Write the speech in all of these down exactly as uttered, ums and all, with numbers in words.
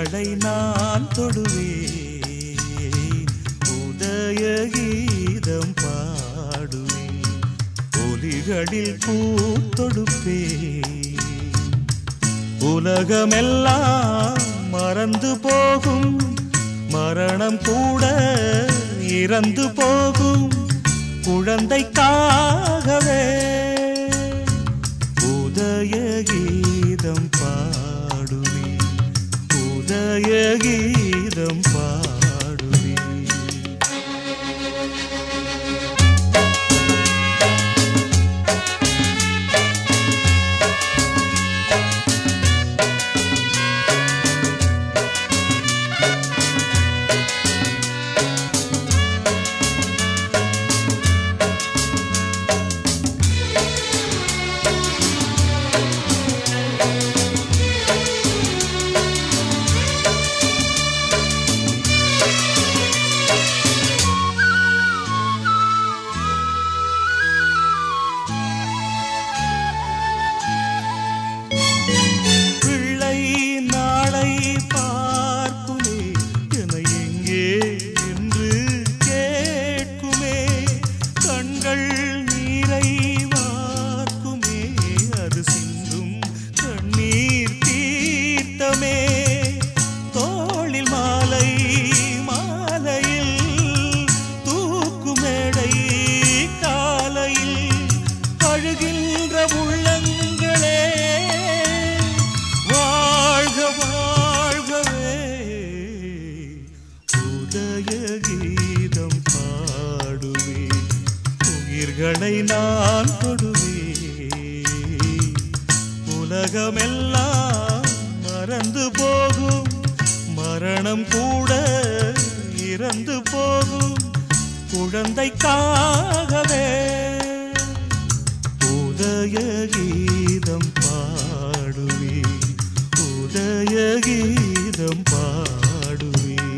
உயிர்களை நான் தொடுவேன், உதய கீதம் பாடுவேன், ஒலிகளில் பூத்தொடுப்பேன். உலகமெல்லாம் மறந்து போகும், மரணம் கூட இறந்து போகும், குழந்தைக்காகவே உதய கீதம் பாடுவேன், உதய கீதம் பாடுவேன். தோளில் மாலை மாலையில் தூக்குமேடை காலையில் அழுகின்ற உள்ளங்களே வாழ்க வாழ்கவே உதய கீதம் பாடுவேன், உயிர்களை நான் தொடுவேன். உலகமெல்லாம் மறந்து போகும், மரணம் கூட இறந்து போகும், குழந்தைக்காகவே உதய கீதம் பாடுவேன், உதய கீதம் பாடுவேன்.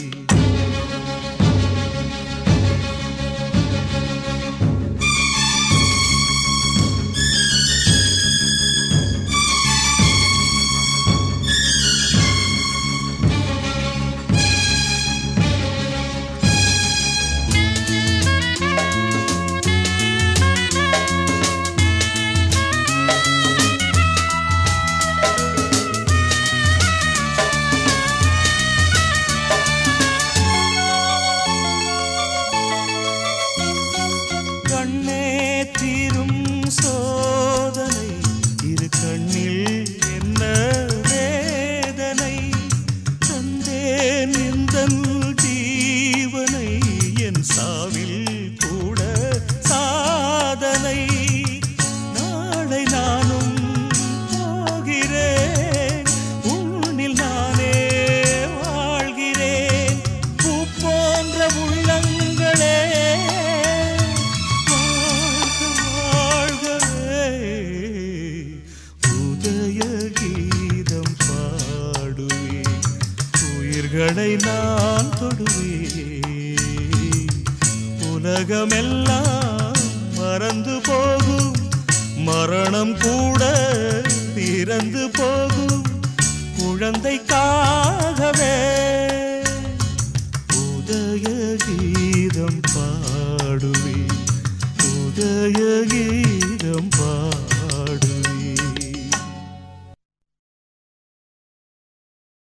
தீரும் சோதனை இரு கண்ணில் என்ன வேதனை, தந்தேன் எந்தன் ஜீவனை என் சாவில் கூட சாதனை. நாளை நானும் போகிறேன், உன்னில் நானே வாழ்கிறேன். பூ போன்ற உள்ளங்களே உயிர்களை நான் தொடுவேன். உலகமெல்லாம் மறந்து போகும், மரணம் கூட இறந்து